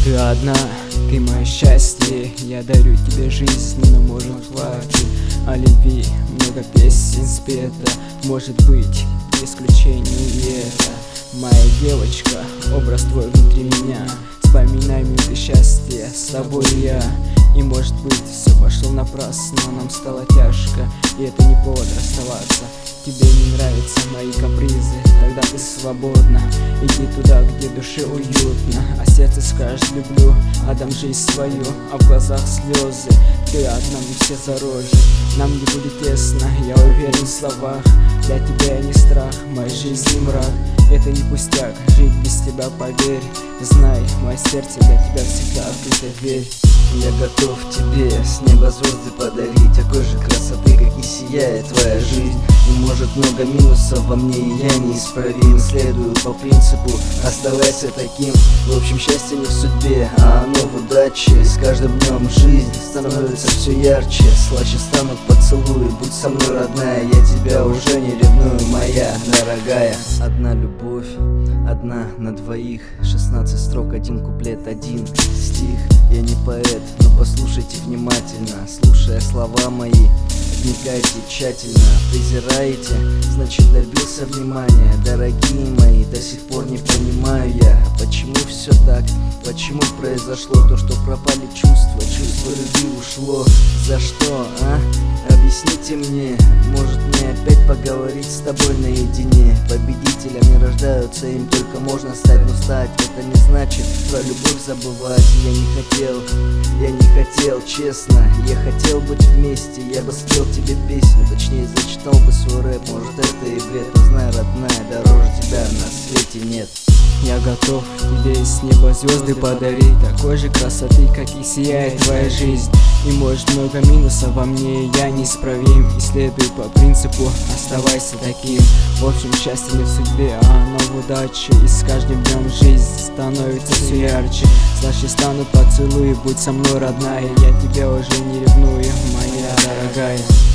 Ты одна, ты мое счастье, я дарю тебе жизнь, но может хватит. О любви много песен спета, может быть исключение это. Моя девочка, образ твой внутри меня, вспоминай минуты счастья с тобой я. И может быть все пошло напрасно, нам стало тяжко, и это не повод расставаться. Тебе не нравятся мои капризы, тогда ты свободна. Иди туда, где душе уютно, а сердце скажет люблю, отдам жизнь свою, а в глазах слезы. Ты одна, мы все зарожи, нам не будет тесно, я уверен в словах. Для тебя я не страх, моя жизнь не мрак. Это не пустяк, жить без тебя, поверь. Знай, мое сердце для тебя всегда открыто, верь. Я готов тебе с неба звезды подарить, такой же красоты, как и сияет твоя жизнь. И может много минусов во мне, и я неисправим. Следую по принципу, оставайся таким. В общем, счастье не в судьбе, а оно в удаче. С каждым днем жизнь становится все ярче, слаще станут поцелуи. Будь со мной, родная, я тебя уже не ревную, моя дорогая. Одна любовь, одна на двоих, 16 строк, один куплет, один стих. Я не поэт, но послушайте внимательно, слушая слова мои, вникайте тщательно. Презираете, значит добился внимания. Дорогие мои, до сих пор не понимаю я, почему все так, почему произошло то, что пропали чувства, чувство любви ушло. За что, а? Объясните мне, может мне опять поговорить с тобой наедине. Победителями рождаются, им только можно стать, но стать это не значит про любовь забывать. Я не хотел, честно, я хотел быть вместе. Я бы спел тебе песню, точнее зачитал бы свой рэп. Может это и бред, но знай, родная, дороже тебя на свете нет. Я готов тебе с неба звезды подарить, такой же красоты, как и сияет твоя жизнь. И может много минусов во мне, я неисправим. И следуй по принципу, оставайся таким. В общем, счастье не в судьбе, а оно в удаче. И с каждым днем жизнь становится все ярче, слаще станут поцелуи. Будь со мной, родная, я тебя уже не ревную, моя дорогая.